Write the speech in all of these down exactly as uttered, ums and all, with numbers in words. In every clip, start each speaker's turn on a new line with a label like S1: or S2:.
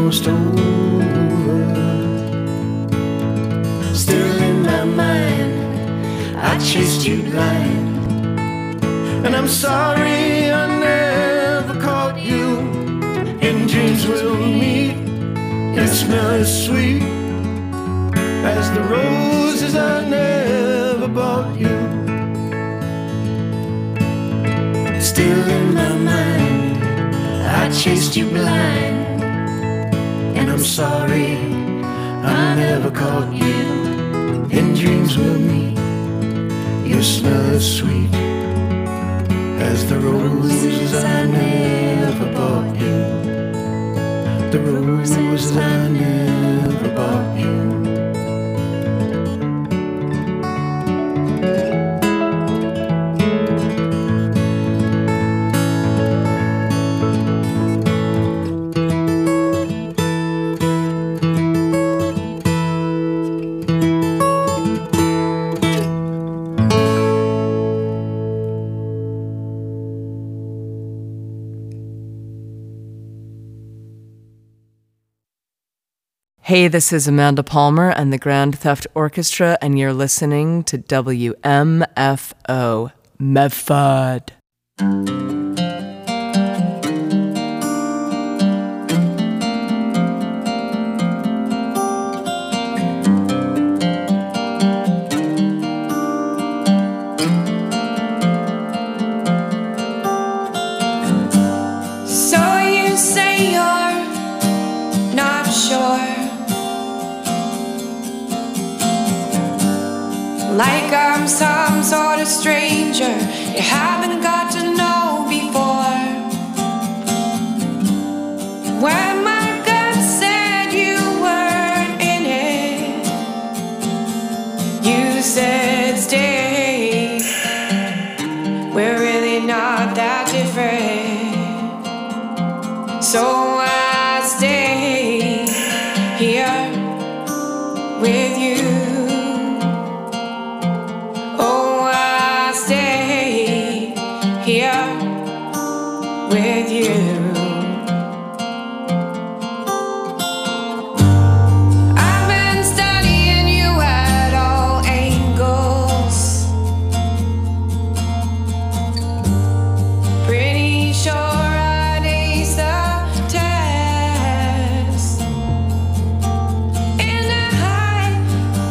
S1: almost over. Still in my mind, I chased you blind. And I'm sorry I never caught you. In dreams we'll meet. You smell as sweet as the roses I never bought you. Still in my mind, I chased you blind. And I'm sorry I never caught you. In dreams we'll meet. You smell as sweet as the roses I never bought you. The roses I never bought you.
S2: Hey, this is Amanda Palmer and the Grand Theft Orchestra, and you're listening to W M F O, Medford.
S3: So you say you're not sure, like I'm some sort of stranger you haven't got to know before. When my gut said you weren't in it, you said stay. We're really not that different. So I stay here with you. Here with you. I've been studying you at all angles. Pretty sure I'd ace the test. And I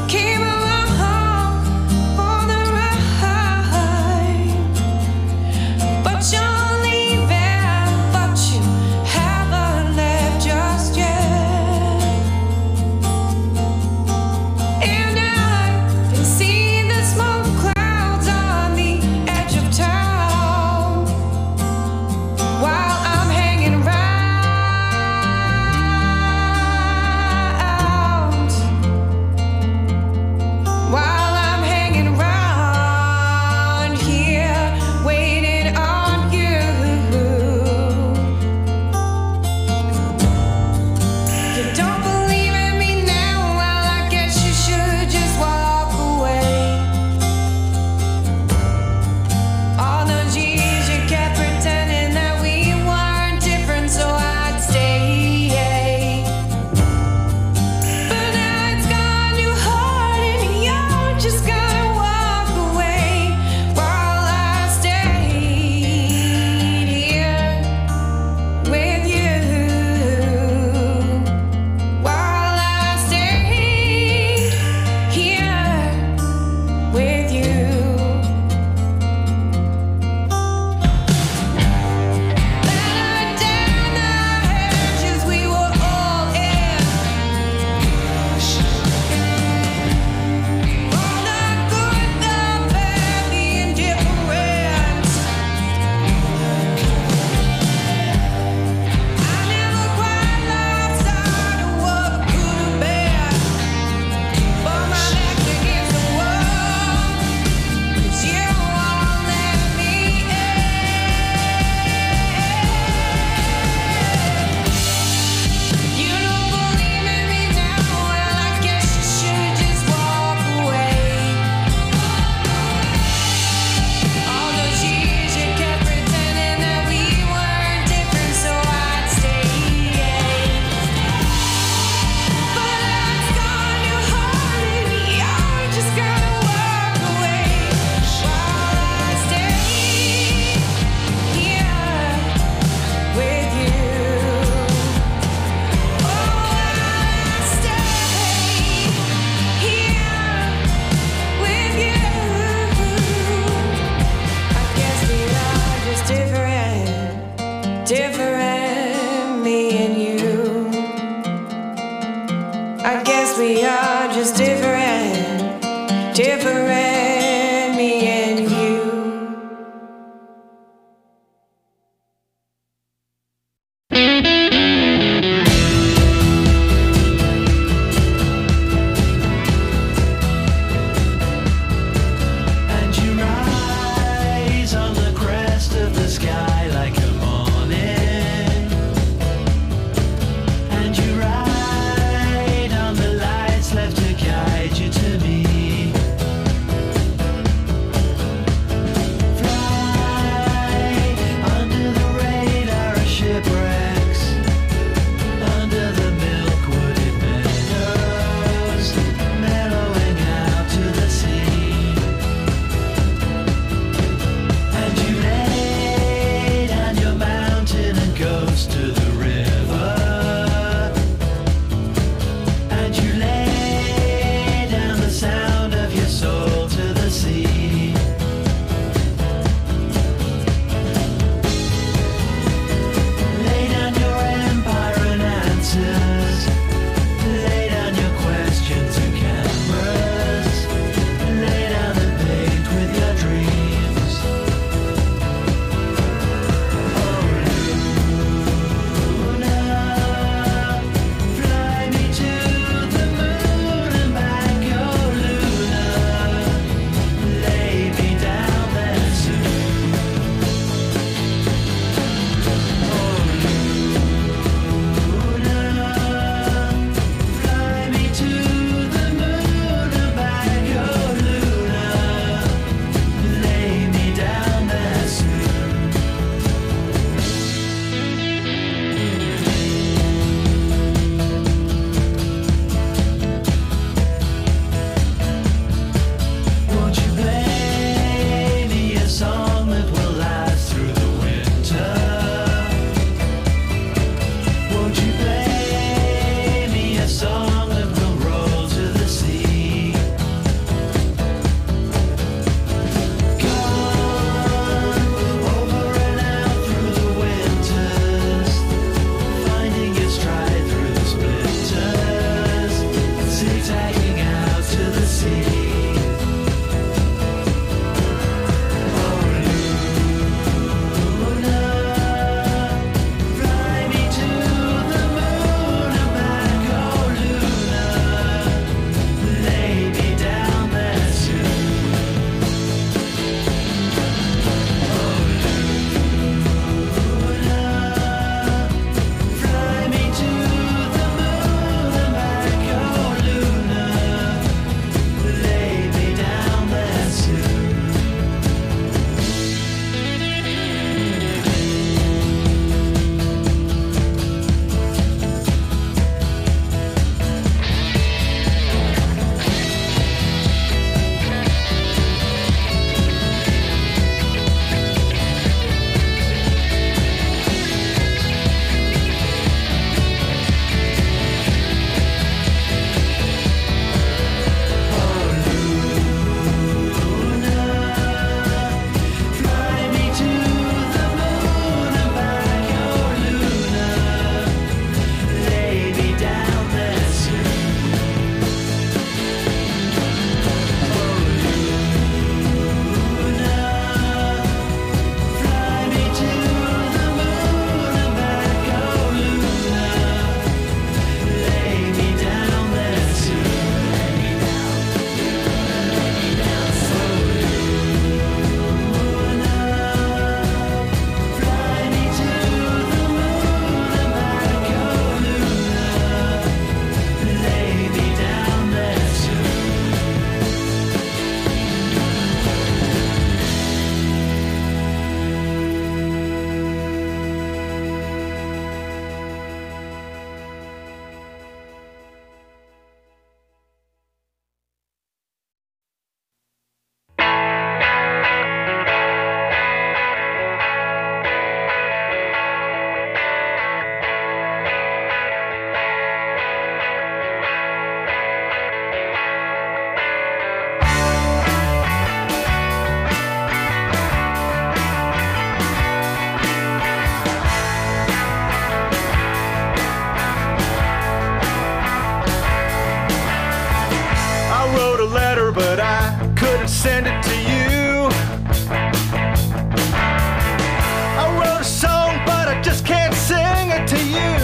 S4: just can't sing it to you.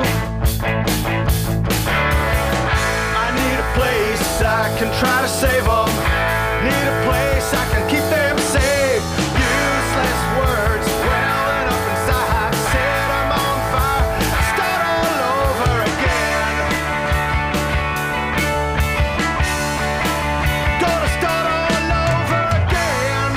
S4: I need a place I can try to save them. Need a place I can keep them safe. Useless words welling up inside. Set them on fire, start all over again. Gonna start all over again.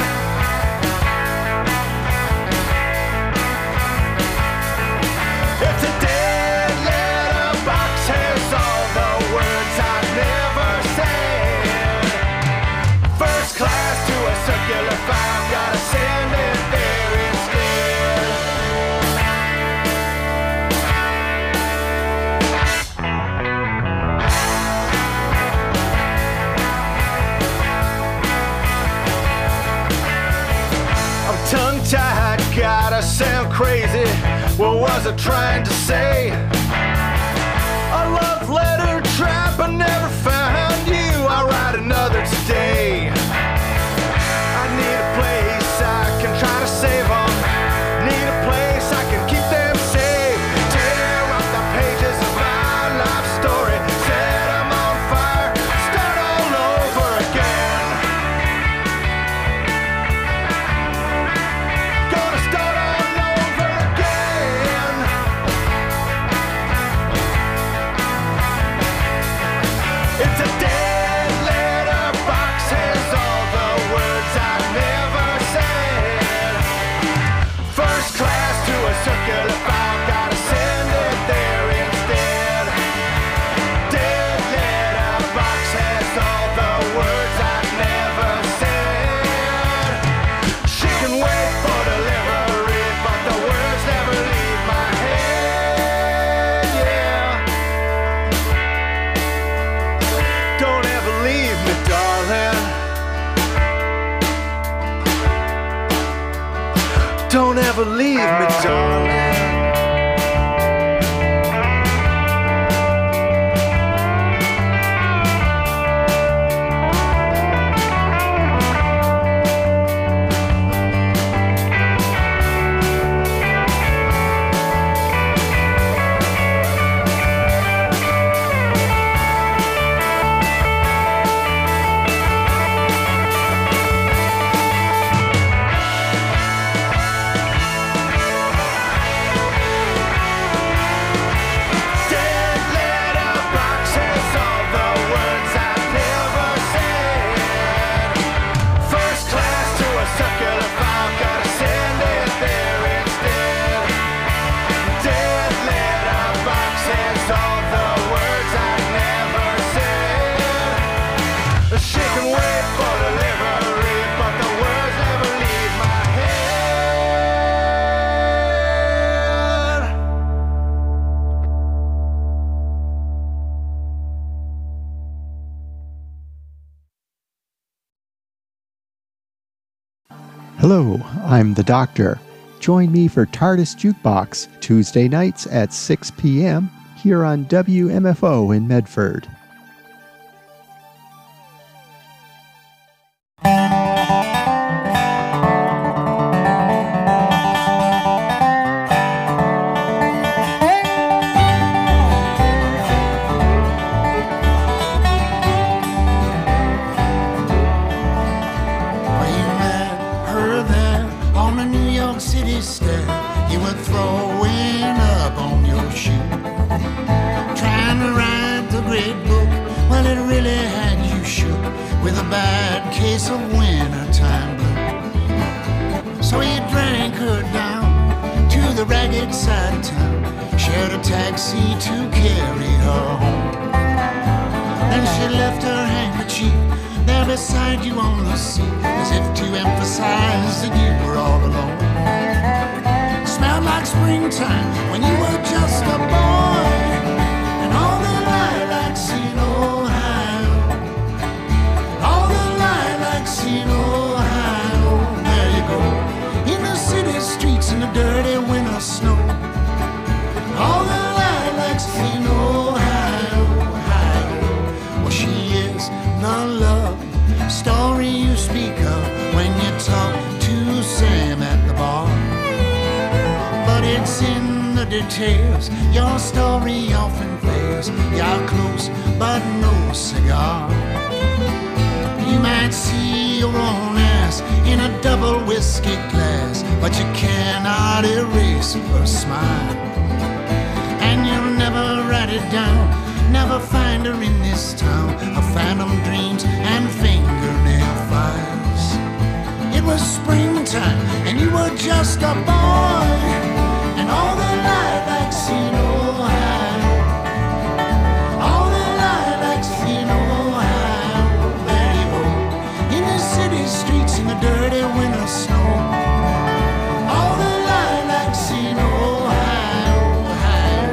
S4: It's a dead letter box, has all the words I've never said. First class to a circular file, gotta send it there instead. I'm tongue-tied, gotta sound crazy. What was I trying to say? A love letter trap, I never found you. I'll write another today. I need a place I can try to save them. Need a place I can keep them safe. Tear up the pages of my life story. Set them on fire, start all over again. Gonna start all over again. It's a dead letter box, has all the words I've never said. First class to a circular file, gotta send it there instead. Dead letter box has all the words I've never said. She can wait for delivery, but the words never leave my head. Yeah. Don't ever leave me, darling. Don't ever leave me, darling. Dead letter box has all the words I've never said. First class to a circular file, gotta send it there instead. Dead letter box has all the words I've never said. She can wait for delivery, but the words never leave my head.
S5: Hello, I'm the Doctor. Join me for TARDIS Jukebox Tuesday nights at six p.m. here on W M F O in Medford.
S1: When you met her there on the New York City stair, you were throwing up on your shoe, trying to write the great book. Well, it really had you shook with a bad case of wintertime blue. So you drank her down to the ragged side of town, shared a taxi to carry her home. Then she left her handkerchief there beside you on the seat, as if to emphasize that you were all alone. Smelled like springtime when you were just a boy, and all the lilacs in Ohio, all the lilacs in Ohio. There you go, in the city streets in the dirty winter snow. All the lilacs in Ohio, Ohio. Well, she is the love story you speak of when you talk to Sam at the bar, but it's in
S6: details. Your story often fails. You're close, but no cigar. You might see your own ass in a double whiskey glass, but you cannot erase her smile. And you'll never write it down, never find her in this town of phantom dreams and fingernail files. It was springtime and you were just a boy, and all the lilacs in Ohio, all the lilacs in Ohio. There you go, in the city streets in the dirty winter snow. All the lilacs in Ohio, Ohio.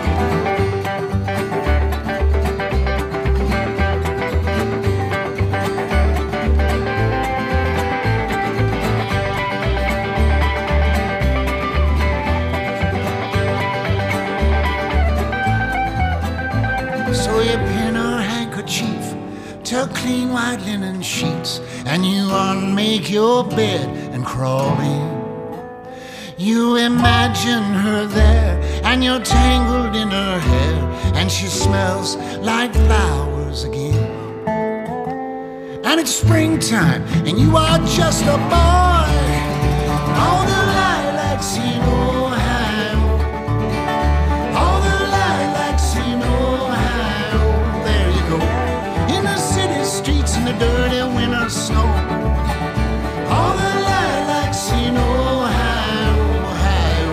S6: So you pin her handkerchief to clean white linen sheets, and you unmake your bed and crawl in. You imagine her there, and you're tangled in her hair, and she smells like flowers again. And it's springtime, and you are just a boy. All the lilacs in Ohio, all the lilacs in Ohio. There you go, in the city streets in the dirty winter snow. All the lilacs in Ohio, Ohio.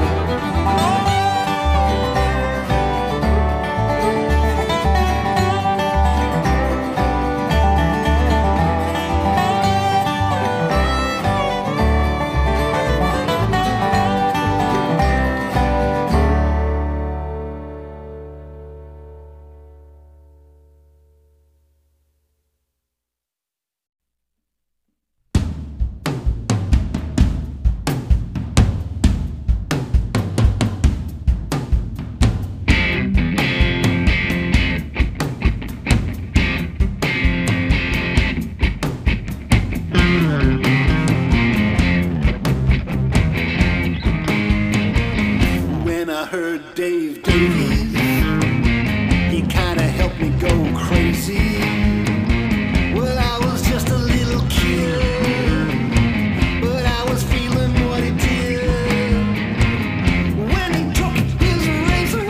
S7: When I heard Dave Davies, he kinda helped me go crazy. Well, I was just a little kid, but I was feeling what he did. When he took his razor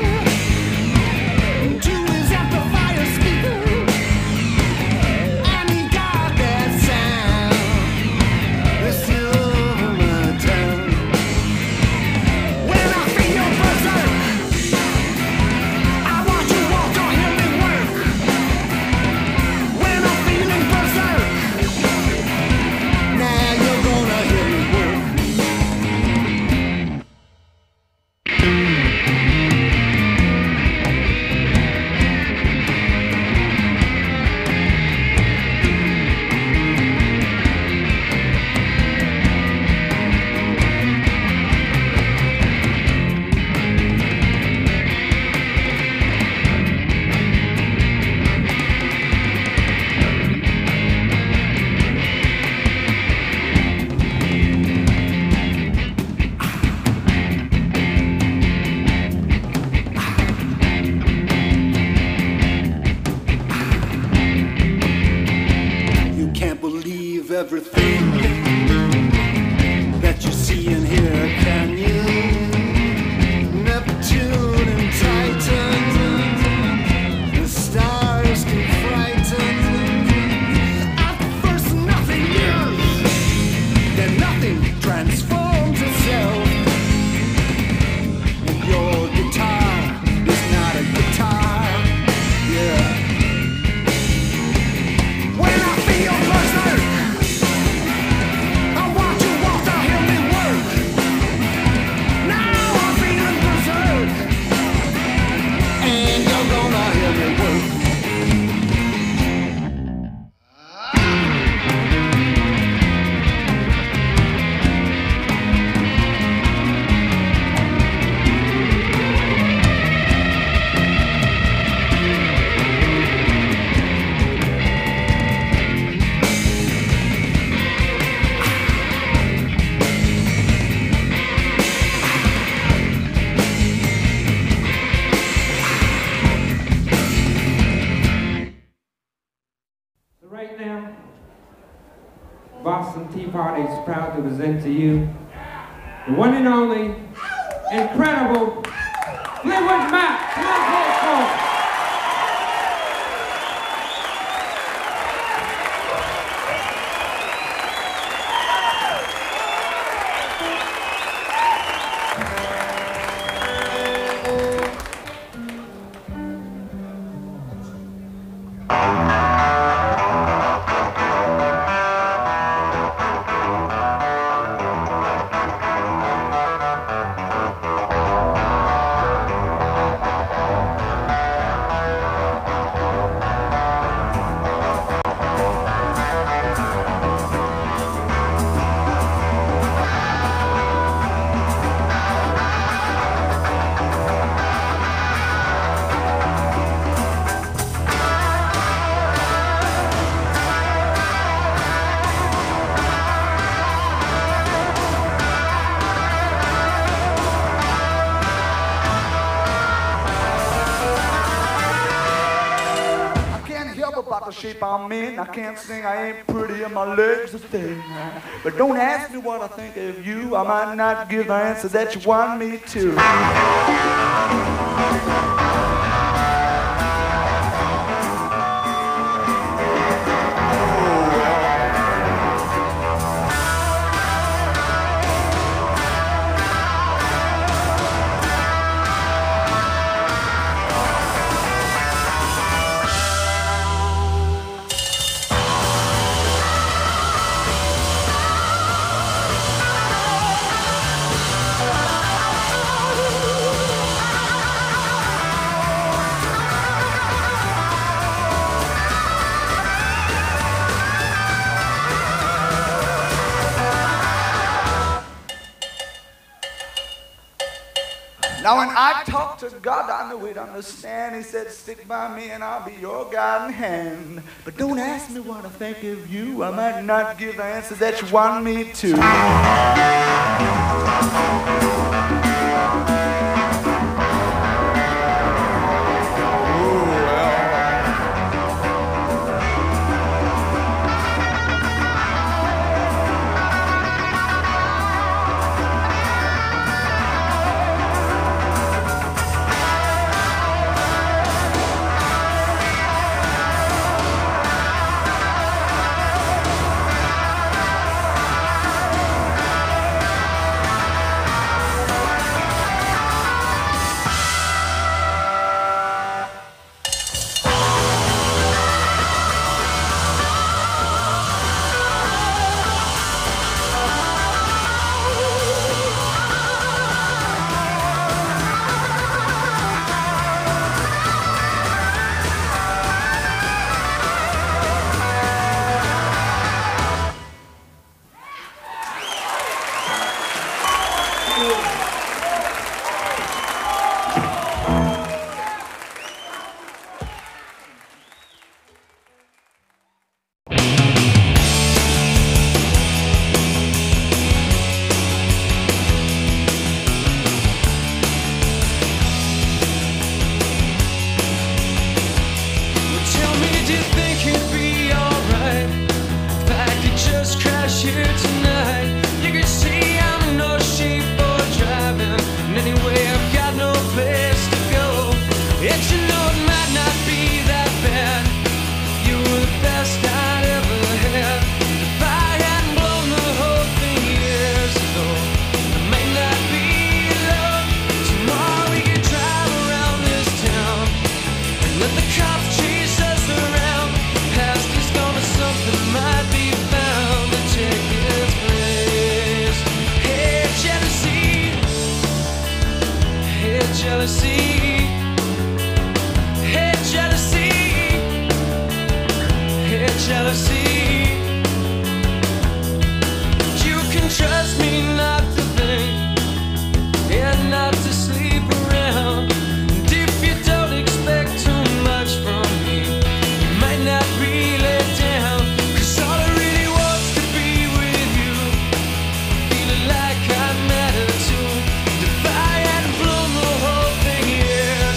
S7: to his amplifier speaker, and he got that sound that's still over my town. When I feel your berserk, I want you walk on him and work.
S8: Boston Tea Party is proud to present to you the one and only, incredible Fleetwood Mac.
S7: The shape I'm in, I can't sing, I ain't pretty, and my legs are thin. But don't ask me what I think of you, I might not give the answer that you want me to. Now when I talk to God, I know He'd understand. He said, stick by me and I'll be your guiding hand. But don't ask me what I think of you. I might not give the answer that you want me to.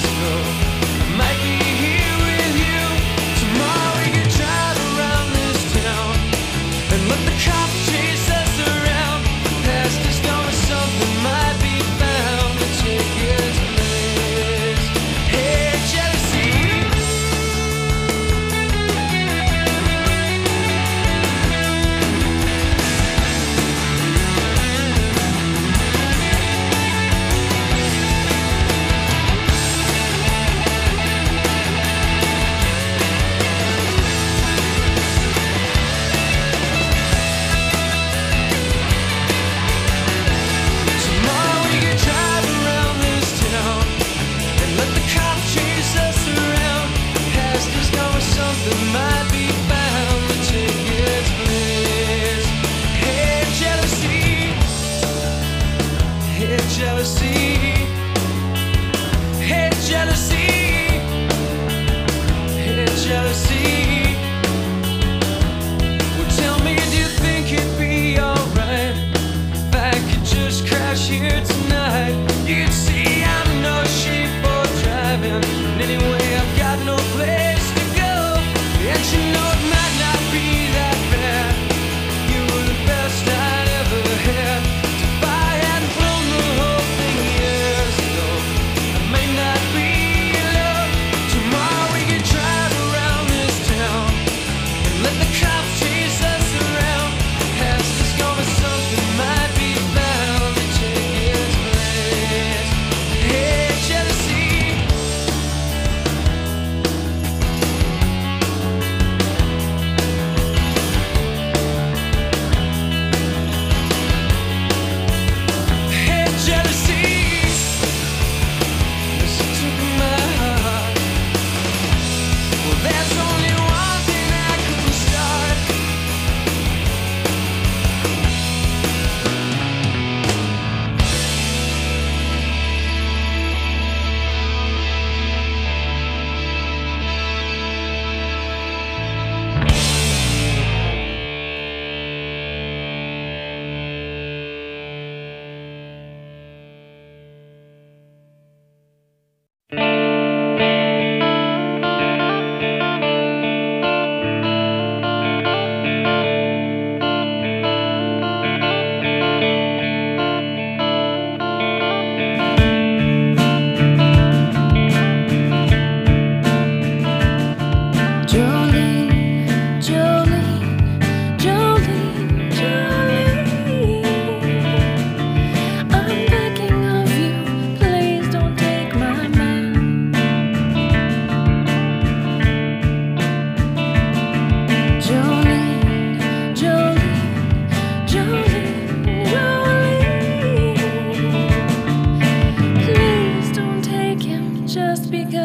S3: Tomorrow we could drive around this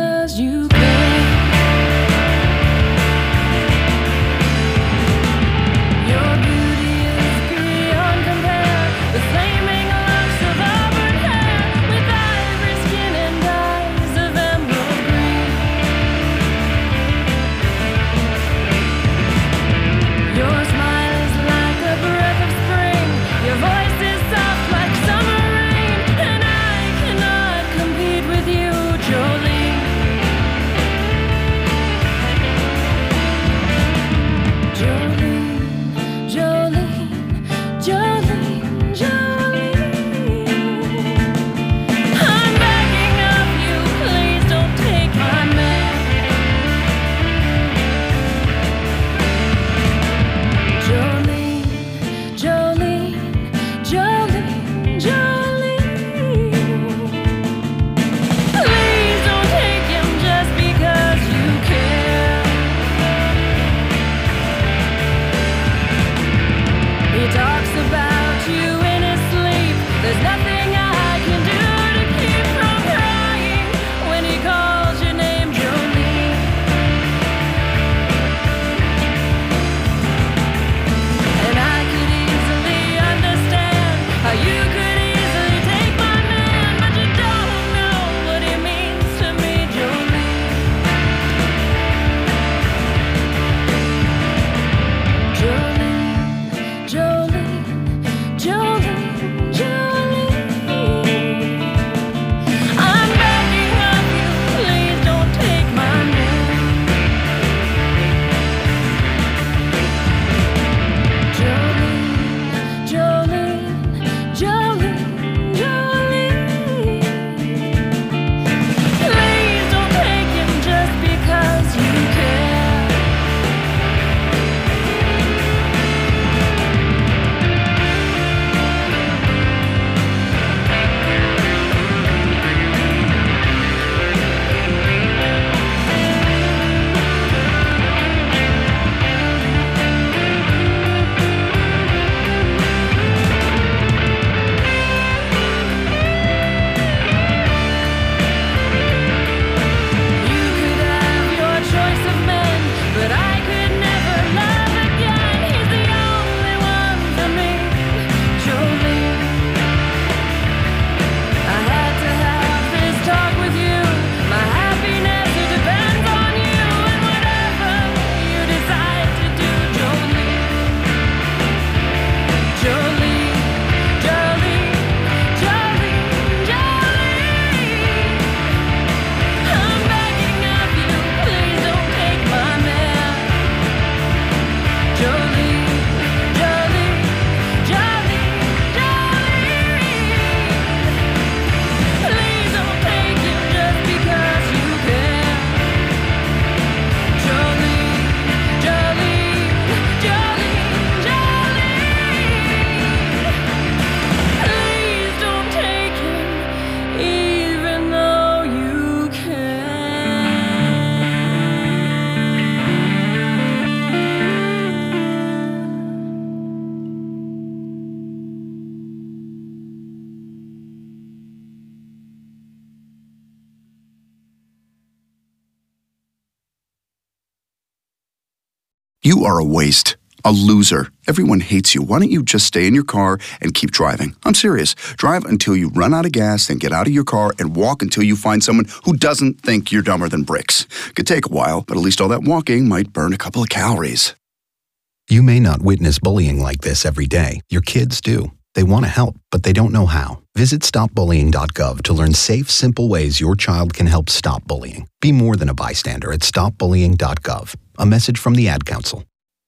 S3: because you care. Your beauty is beyond compare, with flaming locks of auburn hair, with ivory skin and eyes of emerald green. Your smile is like a breath of spring, your voice is soft like summer rain, and I cannot compete with you, Jolene. Jolene, Jolene, Jolene, Jolene. I'm begging of you, please don't take my man. Jolene, Jolene, Jolene, Jolene. Please don't take him just because you care. He talks about you in his sleep. There's nothing I can do to keep from crying when he calls your name, Jolene. And I could easily understand how you could easily take my man, but you don't know what he means to me, Jolene. Jolene, Jolene, Jolene, Jolene. I'm begging of you, please don't take my man. Jolene, Jolene, Jolene, Jolene. Please don't take him just because you care. You could have your choice of men, but I could never love again. He's the only one for me, Jolene. I had to have this talk with you. My happiness, it depends on you, and whatever you decide to do, Jolene. Jolene, Jolene, Jolene, Jolene. I'm begging of you, please don't take my man. Jolene, Jolene, Jolene, Jolene. Please don't take him just because you care. Jolene, Jolene, Jolene, Jolene. Please don't take him even though you can.
S9: You are a waste, a loser. Everyone hates you. Why don't you just stay in your car and keep driving? I'm serious. Drive until you run out of gas, then get out of your car and walk until you find someone who doesn't think you're dumber than bricks. Could take a while, but at least all that walking might burn a couple of calories.
S10: You may not witness bullying like this every day. Your kids do. They want to help, but they don't know how. Visit stop bullying dot gov to learn safe, simple ways your child can help stop bullying. Be more than a bystander at stop bullying dot gov. A message from the Ad Council.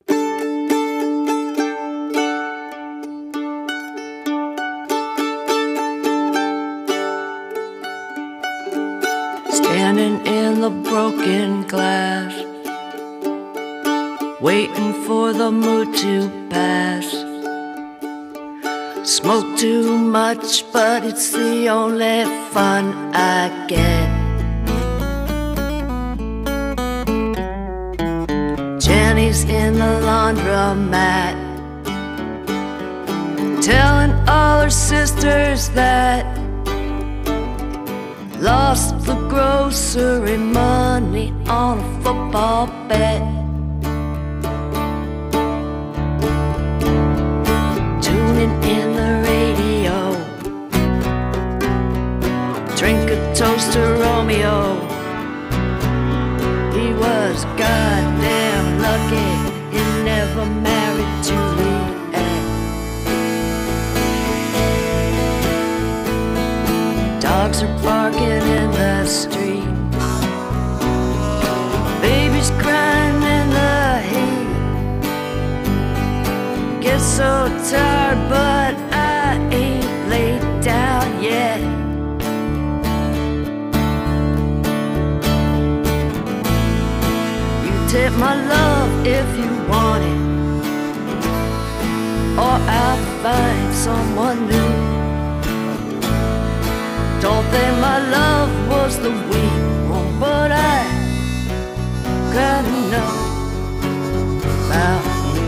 S1: Standing in the broken glass, waiting for the mood to pass. Smoke too much, but it's the only fun I get. Jenny's in the laundromat, telling all her sisters that lost the grocery
S3: grocery money on a football bet. Tuning in the radio, drink a toast to Romeo. He was goddamn lucky he never married Juliet. Dogs are barking in the street, babies crying in the heat. Get so tired, but I ain't laid down yet. You take my love if you want it, or I'll find someone new. Don't think my love was the weak one, but I gotta know about you.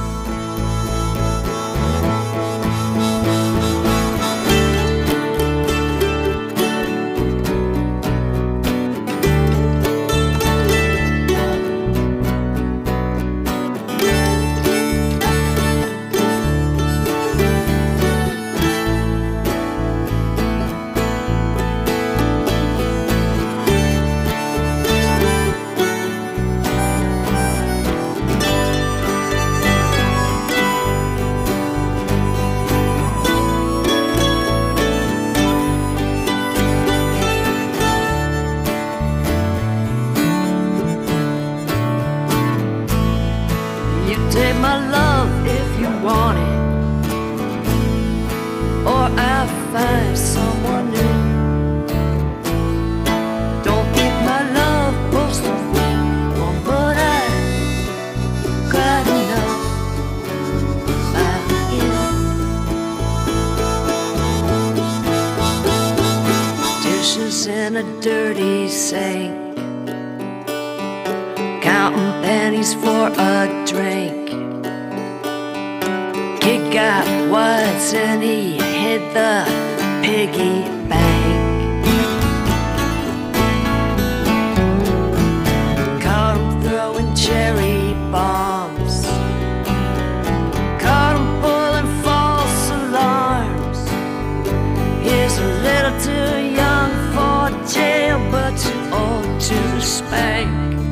S3: Take my love if you want it, or I'll find someone new. Don't think my love was the weak one, but I gotta know about you. Dishes in a dirty sink, counting pennies for a drink. He got what's and he hit the piggy bank. Caught him throwing cherry bombs, caught him pulling false alarms. He's a little too young for jail, but too old to spank.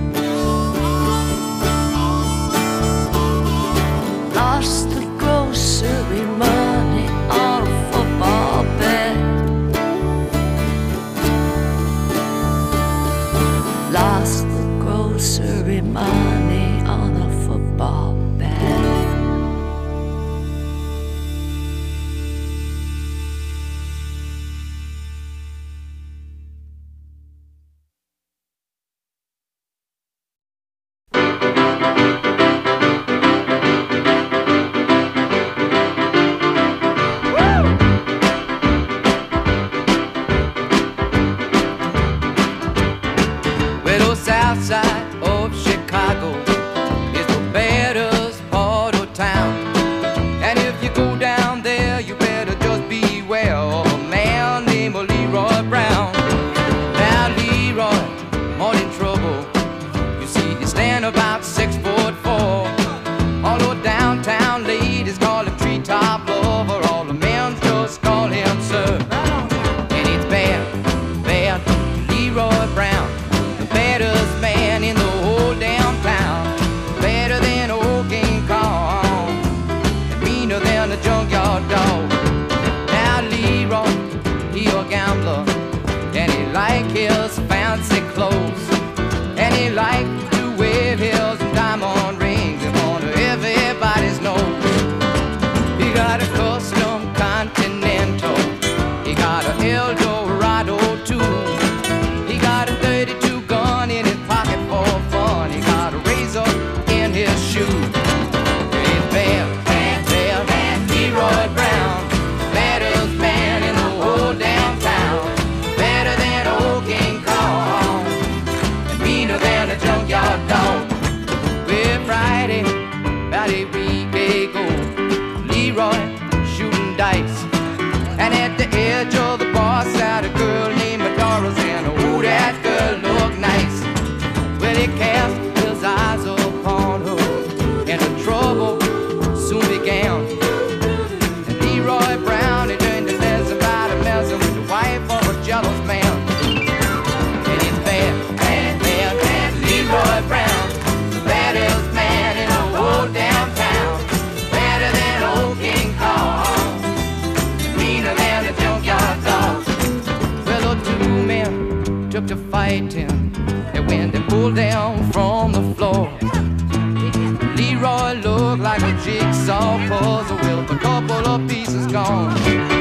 S3: Lost the grocery money on a football bet. Lost the grocery money on a football bet.
S11: Side of Chicago is the baddest part of town, and if you go down there, you better just beware of a man named Leroy Brown. Now Leroy, more in trouble. You see, he stand about six foot four. Although downtown ladies call him treetop lover, all the men just call him sir. And it's bad, bad Leroy Brown, the baddest man in the And when they pulled down from the floor, Leroy looked like a jigsaw puzzle with a couple of pieces gone.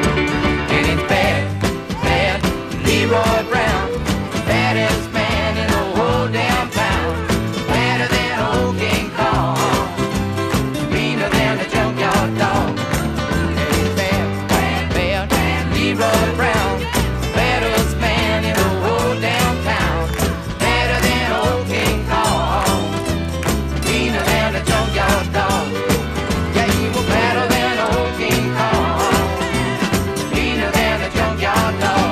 S11: And it's bad, bad Leroy Brown, baddest man in the whole damn town, better than old King Kong, meaner than a junkyard dog. And it's bad, bad, bad Leroy Brown, baddest man in the whole damn town, better than old King Kong, meaner than a junkyard dog. Yeah, he was better than old King Kong, meaner than a junkyard dog.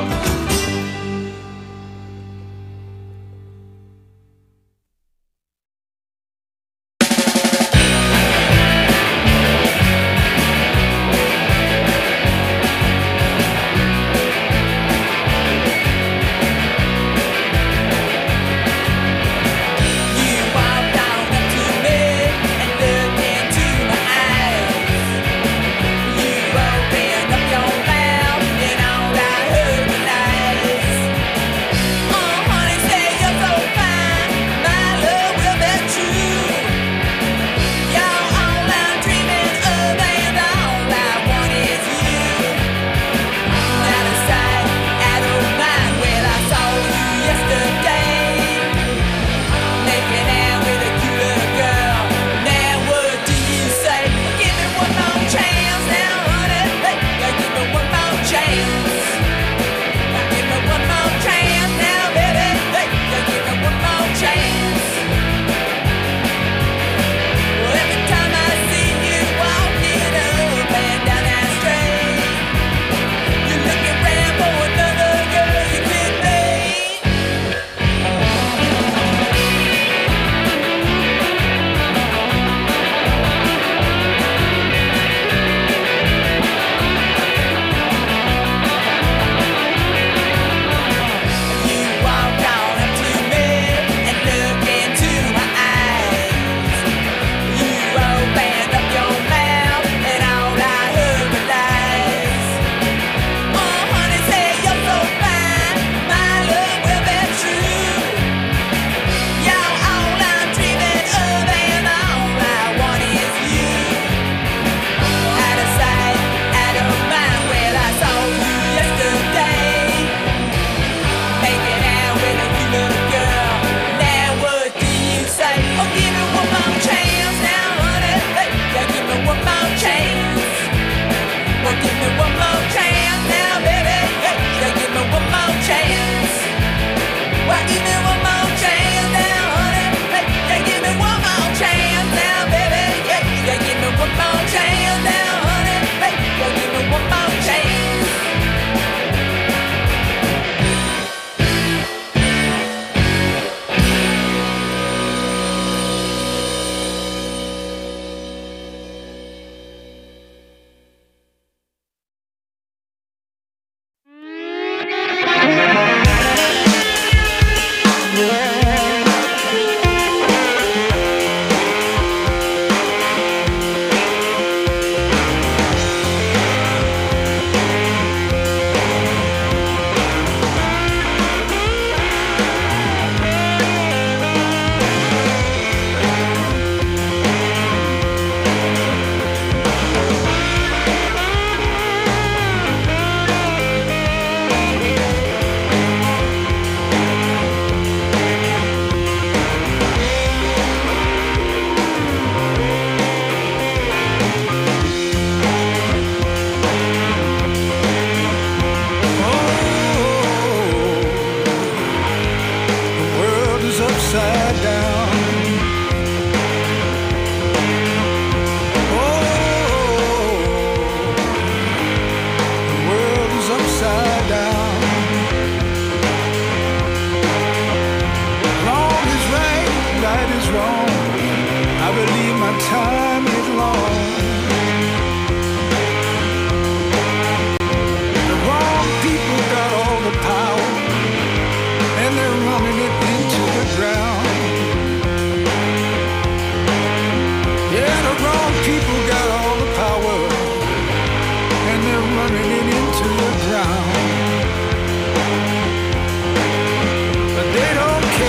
S7: But they don't care.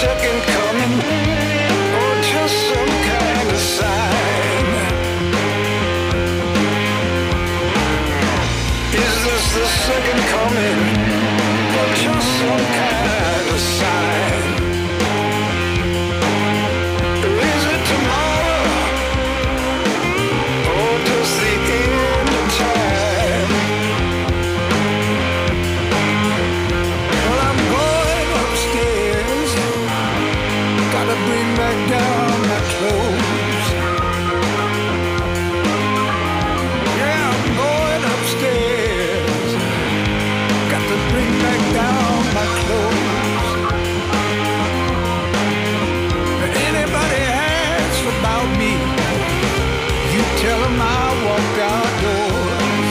S4: second coming or just some kind of sign? Is this the second coming or just some kind of sign? Is it tomorrow or just the end of time? Well, I'm going upstairs, gotta bring back down my clothes. Yeah, I'm going upstairs, got to bring back down my clothes. If anybody asks about me, you tell them I walked outdoors.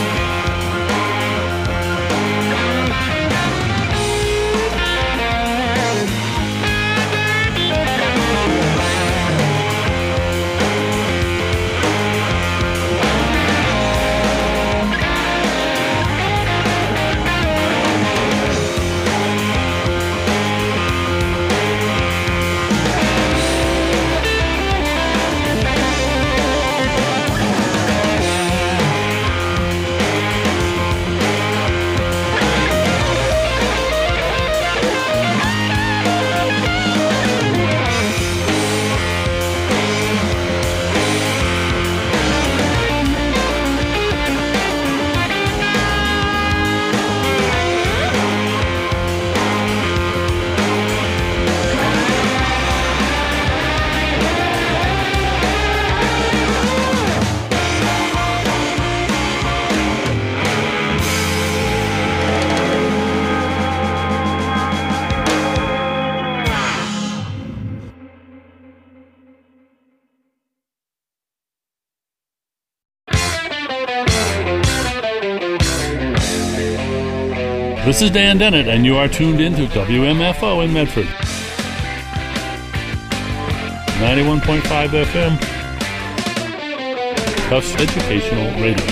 S12: This is Dan Dennett, and you are tuned in to W M F O in Medford. ninety-one point five F M, Tufts Educational Radio.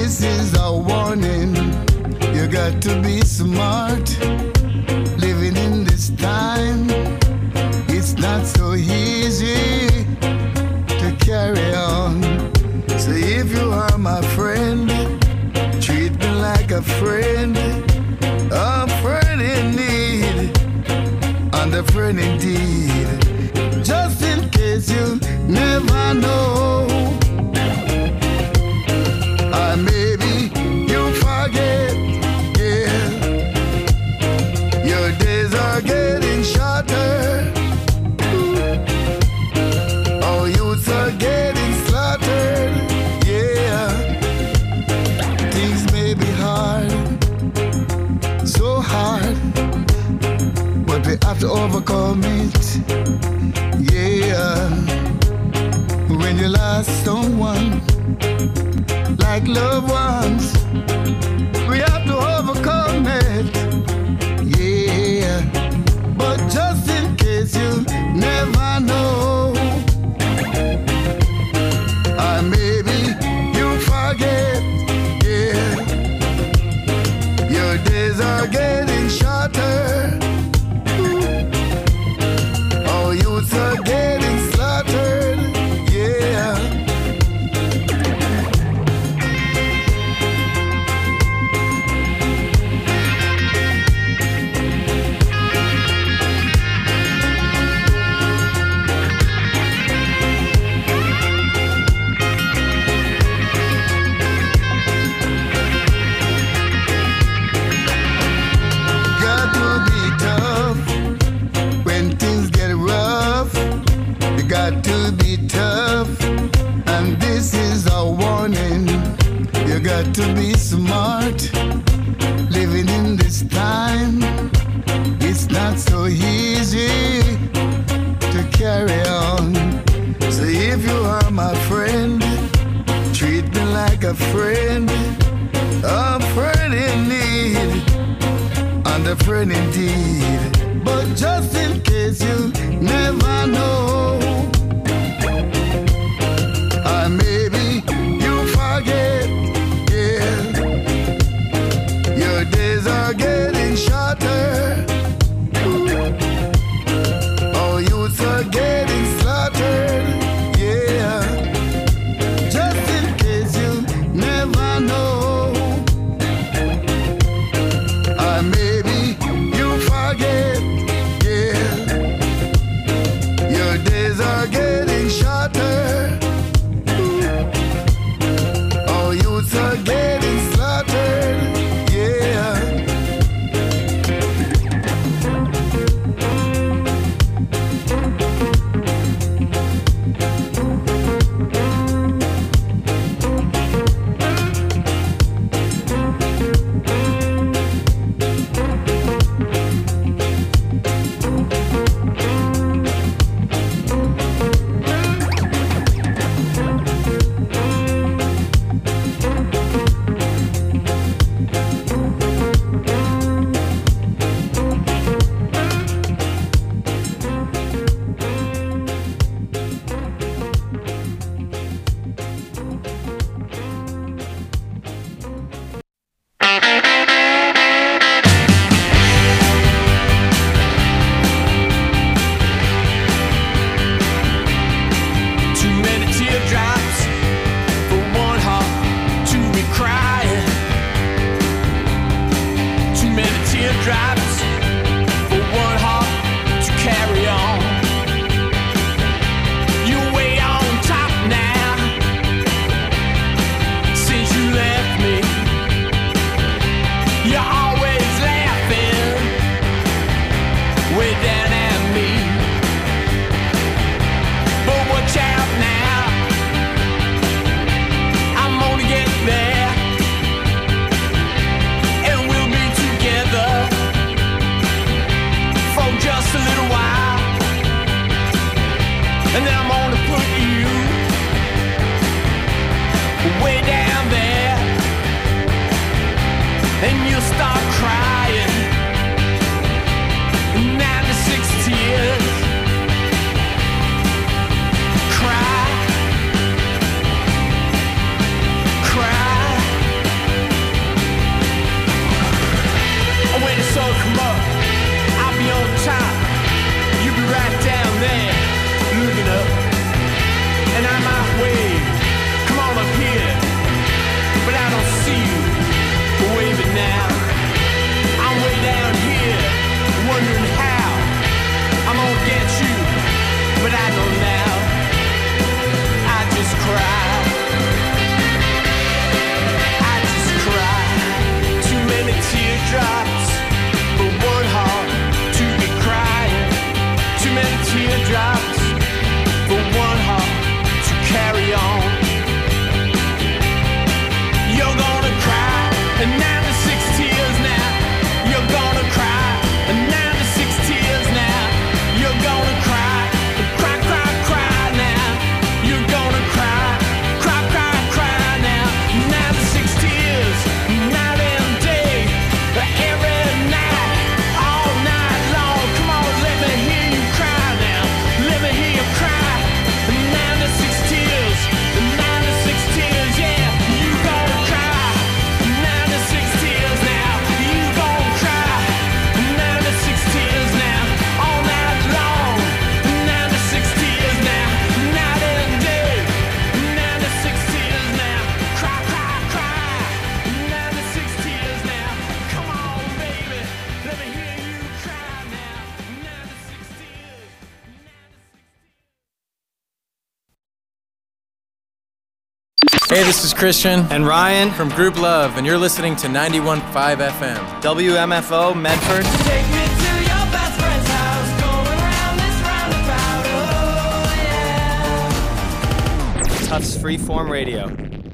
S7: this is a warning. You got to be smart. Living in this time, it's not so easy to carry on. So if you are my friend, treat me like a friend, a friend in need, and a friend indeed. Just in case you never know, or maybe you forget, yeah. Your days are getting shorter. Oh, youths are getting slaughtered, yeah. Things may be hard, so hard, but we have to overcome it, yeah. When you lost someone, like loved ones, we have to overcome it, yeah. But just in case you never know, or maybe you forget, yeah. Your days are getting shorter. Oh, youths are getting slaughtered, yeah. Got to be tough when things get rough. You got to be tough, and this is a warning. You got to be smart. Living in this time, it's not so easy to carry on. So if you are my friend, treat me like a friend, a friend in need, and a friend indeed. But just in case you never know, or maybe you forget, yeah. Your days are getting shorter. Oh, youths are getting slaughtered, yeah. Just in case you never know, or maybe you forget, yeah. Your days are getting shorter. Oh, youths are getting slaughtered, yeah.
S13: Too many teardrops for one heart to be crying. Too many teardrops for one heart to carry on. You're way on top now since you left me. You're always laughing way down at me. But watch out now, I'm gonna get there, and we'll be together
S14: Hey, this is Christian and Ryan from Group Love, and you're listening to ninety-one point five F M. W M F O Medford.
S13: Take me to your best friend's house, going around this roundabout, oh yeah.
S14: Tufts Freeform Radio.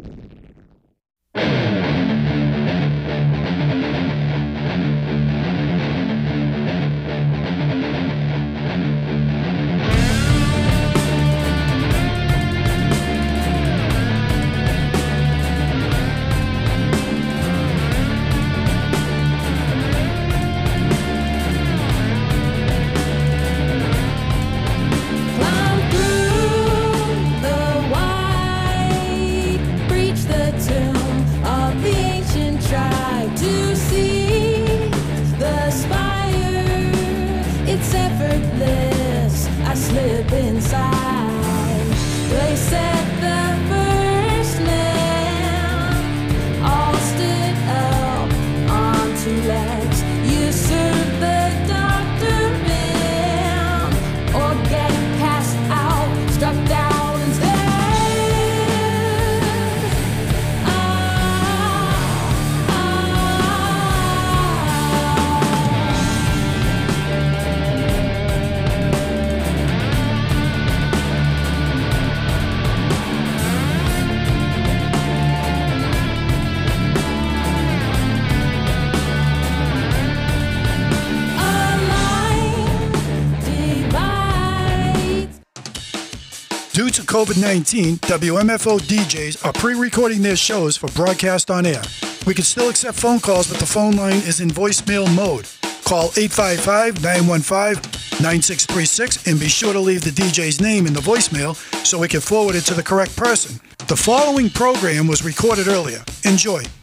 S3: Climb through the white, breach the tomb of the ancient tribe to see the spire. It's effortless. I slip inside. They set the first lamp, all stood up on two legs. You serve the doctor man, or get passed out, struck down instead. Ah, a line divides.
S15: Due to COVID nineteen, W M F O D Js are pre-recording their shows for broadcast on air. We can still accept phone calls, but the phone line is in voicemail mode. Call eight five five, nine one five, nine six three six and be sure to leave the D J's name in the voicemail so we can forward it to the correct person. The following program was recorded earlier. Enjoy.